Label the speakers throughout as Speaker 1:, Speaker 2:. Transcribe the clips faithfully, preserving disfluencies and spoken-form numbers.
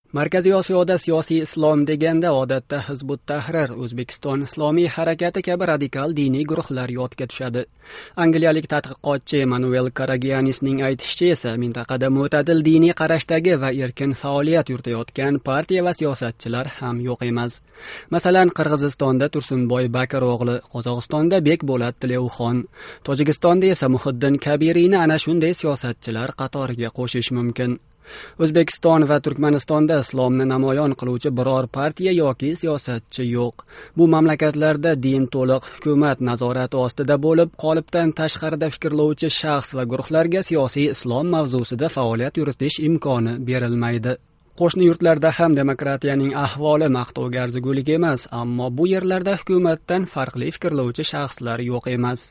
Speaker 1: Markaziy Osiyoda siyosiy islom deganda odatda Hizbut Tahrir, O'zbekiston islomiy harakati kabi radikal diniy guruhlar yodga tushadi. Angliyalik tadqiqotchi Emmanuel Karagianisning aytishicha esa mintaqada mo'tadil diniy qarashdagi va erkin faoliyat yuritayotgan partiya va siyosatchilar ham yo'q emas. Masalan, Qirg'izistonda Tursunboy Bakiro'g'li, Qozog'istonda Bekbo'lat Tileuxon, Tojikistonda esa Muhiddin Kabirini ana shunday siyosatchilar qatoriga qo'shish mumkin. O'zbekiston va Turkmanistonda islomni namoyon qiluvchi biror partiya yoki siyosatchi yo'q. Bu mamlakatlarda din to'liq hukumat nazorati ostida bo'lib, qolipdan tashqarida fikrlovchi shaxs va guruhlarga siyosiy islom mavzusida faoliyat yuritish imkoni berilmaydi. Qo'shni yurtlarda ham demokratiyaning ahvoli maqtovga arzigulik emas, ammo bu yerlarda hukumatdan farqli fikrlovchi shaxslar yo'q emas.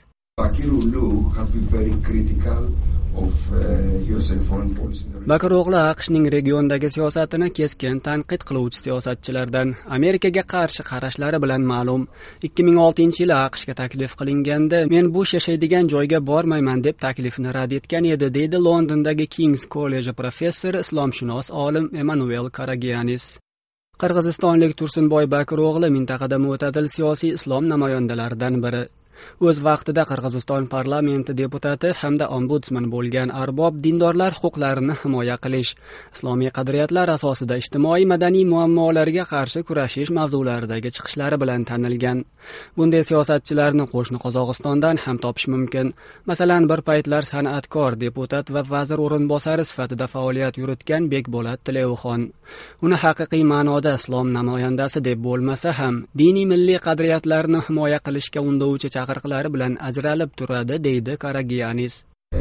Speaker 1: Bakiro'g'li AQShning regiondagi siyosatini keskin tanqid qiluvchi siyosatchilardan. Amerikaga qarshi qarashlari bilan ma'lum. ikki ming oltinchi yili AQShga taklif qilinganda, men Bush yashaydigan joyga bormayman deb taklifni rad etgan edi, deydi Londondagi King's College professori, islomshunos olim Emmanuel Karagianis. Qirg'izistonlik Tursunboy Bakiro'g'li mintaqada mo'tadil siyosiy islom namoyandalaridan biri. O'z vaqtida Qirg'iziston parlamenti deputati hamda ombudsman bo'lgan arbob dindorlar huquqlarini himoya qilish, islomiy qadriyatlar asosida ijtimoiy madaniy muammolarga qarshi kurashish mavzularidagi chiqishlari bilan tanilgan. Bunday siyosatchilarni qo'shni Qozog'istondan ham topish mumkin. Masalan, bir paytlar san'atkor, deputat va vazir o'rinbosari sifatida faoliyat yuritgan Bekbo'lat Tileuxon. Uni haqiqiy ma'noda islom namoyandasi deb bo'lmasa ham, diniy milliy qadriyatlarni himoya qilishga undovchi chaqiriqlari bilan ajralib turadi, deydi Karagianis.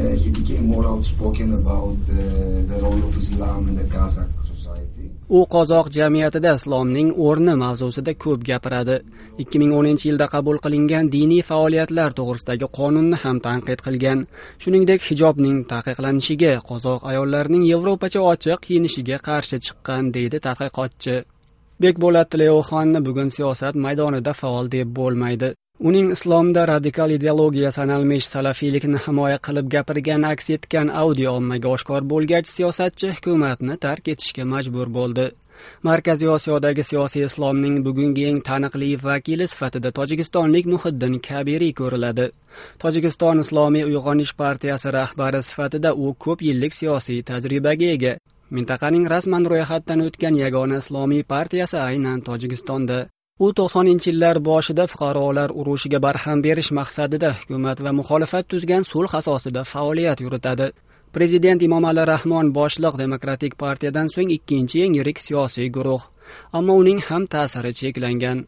Speaker 1: U qozoq jamiyatida islomning o'rni mavzusida ko'p gapiradi. ikki ming o'ninchi yilda qabul qilingan diniy faoliyatlar to'g'risidagi qonunni ham tanqid qilgan. Shuningdek, hijobning taqiqlanishiga, qozoq ayollarining Yevropacha ochiq kiyinishiga qarshi chiqqan, deydi tadqiqotchi. Bekbo'lat Tileuxonni bugun siyosat maydonida faol deb bo'lmaydi. Uning islomda radikal ideologiya sanalmish salafiylikni himoya qilib gapirgan aks etgan audio ommaga oshkor bo'lgach, siyosatchi hukumatni tark etishga majbur bo'ldi. Markaziy Osiyodagi siyosiy islomning bugungi eng taniqli vakili sifatida tojikistonlik Muhiddin Kabiri ko'riladi. Tojikiston Islomiy uyg'onish partiyasi rahbari sifatida u ko'p yillik siyosiy tajribaga ega. Mintaqaning rasman ro'yxatdan o'tgan yagona islomiy partiyasi aynan Tojikistonda. U to'qsoninchi yillar boshida fuqarolar urushiga barham berish maqsadida hukumat va muxolifat tuzgan sulh asosida faoliyat yuritadi. Prezident Emomali Rahmon boshliq Demokratik partiyadan so'ng ikkinchi eng yirik siyosiy guruh. Ammo uning ham ta'siri cheklangan.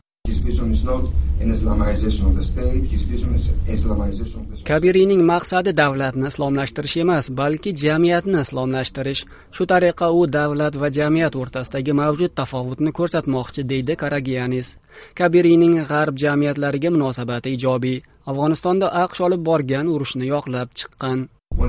Speaker 1: Kabirining maqsadi davlatni islomlashtirish emas, balki jamiyatni islomlashtirish. Shu tariqa u davlat va jamiyat o'rtasidagi mavjud tafovutni ko'rsatmoqchi, deydi Karagianis. Kabirining g'arb jamiyatlariga munosabati ijobiy. Afg'onistonda AQSh olib borgan urushni yoqlab chiqqan.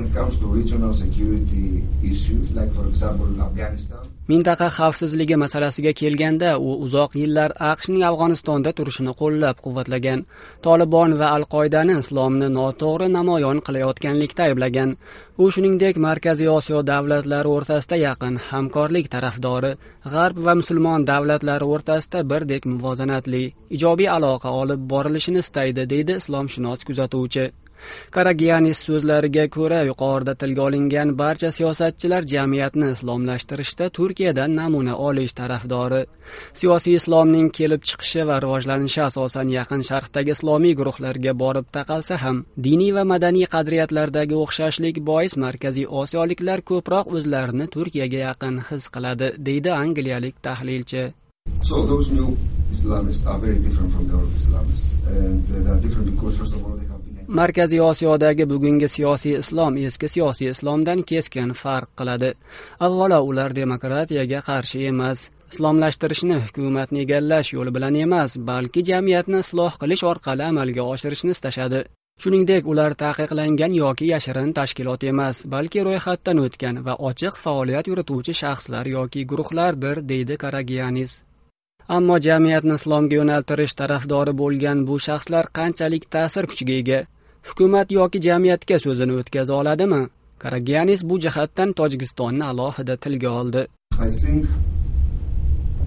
Speaker 1: Mintaqa xavfsizligi masalasiga kelganda, u uzoq yillar AQShning Afg'onistonda turishini qo'llab-quvvatlagan. Tolibon va Al-Qoidani islomni noto'g'ri namoyon qilayotganlikda ayblagan. U shuningdek Markaziy Osiyo davlatlari o'rtasida yaqin hamkorlik tarafdori, g'arb va musulmon davlatlari o'rtasida birdek muvozanatli, ijobiy aloqa olib borilishini istaydi, deydi islomshunos kuzatuvchi. Karagianis so'zlariga ko'ra, yuqorida tilga olingan barcha siyosatchilar jamiyatni islomlashtirishda Turkiyadan namuna olish tarafdori. Siyosiy islomning kelib chiqishi va rivojlanishi asosan yaqin sharqdagi islomiy guruhlarga borib taqalsa ham, diniy va madaniy qadriyatlardagi o'xshashlik bois Markaziy Osiyoliklar ko'proq o'zlarini Turkiyaga yaqin his qiladi, deydi angliyalik tahlilchi.
Speaker 2: So those new Islamists are very different from the old Islamists, and they are different because first of all they have
Speaker 1: Markaziy Osiyodagi bugungi siyosiy islom eski siyosiy islomdan keskin farq qiladi. Avvalo, ular demokratiyaga qarshi emas, islomlashtirishni hukumatni egallash yo'li bilan emas, balki jamiyatni isloh qilish orqali amalga oshirishni istashadi. Shuningdek, ular taqiqlangan yoki yashirin tashkilot emas, balki ro'yxatdan o'tgan va ochiq faoliyat yurituvchi shaxslar yoki guruhlardir, deydi Karagianis. Ammo jamiyatni islomga yo'naltirish tarafdori bo'lgan bu shaxslar qanchalik ta'sir kuchiga ega? Hukumat yoki jamiyatga so'zini o'tkaza oladimi? Karagianis bu jihatdan Tojikistonni alohida tilga oldi.
Speaker 2: I think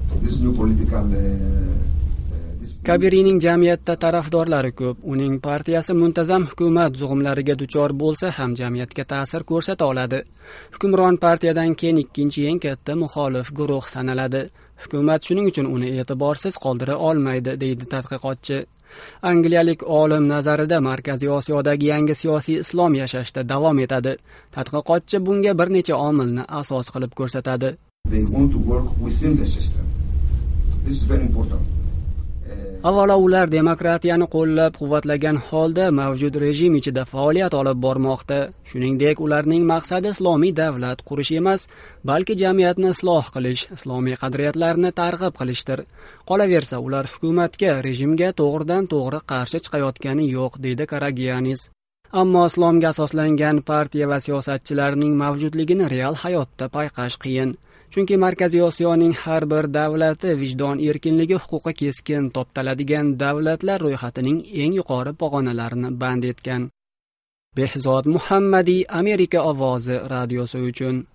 Speaker 2: this new political uh,
Speaker 1: Kabirining jamiyatda tarafdorlari ko'p. Uning partiyasi muntazam hukumat zug'umlariga duchor bo'lsa ham jamiyatga ta'sir ko'rsata oladi. Hukmron partiyadan keyin ikkinchi eng katta muxolif guruh sanaladi. Hukumat shuning uchun uni e'tiborsiz qoldira olmaydi, deydi tadqiqotchi. Angliyalik olim nazarida Markaziy Osiyodagi yangi siyosiy islom yashashda davom etadi. Tadqiqotchi bunga bir necha omilni asos qilib ko'rsatadi.
Speaker 2: They want to work within the system. This is very important.
Speaker 1: Avvalo ular demokratiyani qo'llab-quvvatlagan holda mavjud rejim ichida faoliyat olib bormoqda. Shuningdek, ularning maqsadi islomiy davlat qurish emas, balki jamiyatni isloh qilish, islomiy qadriyatlarni targ'ib qilishdir. Qolaversa, ular hukumatga, rejimga to'g'ridan-to'g'ri qarshi chiqayotgani yo'q, deydi Karagianis. Ammo islomga asoslangan partiya va siyosatchilarning mavjudligini real hayotda payqash qiyin. Chunki Markaziy Osiyoning har bir davlati vijdon erkinligi huquqi keskin toptaladigan davlatlar ro'yxatining eng yuqori pog'onalarini band etgan. Behzod Muhammadiy, Amerika ovozi radiosi uchun.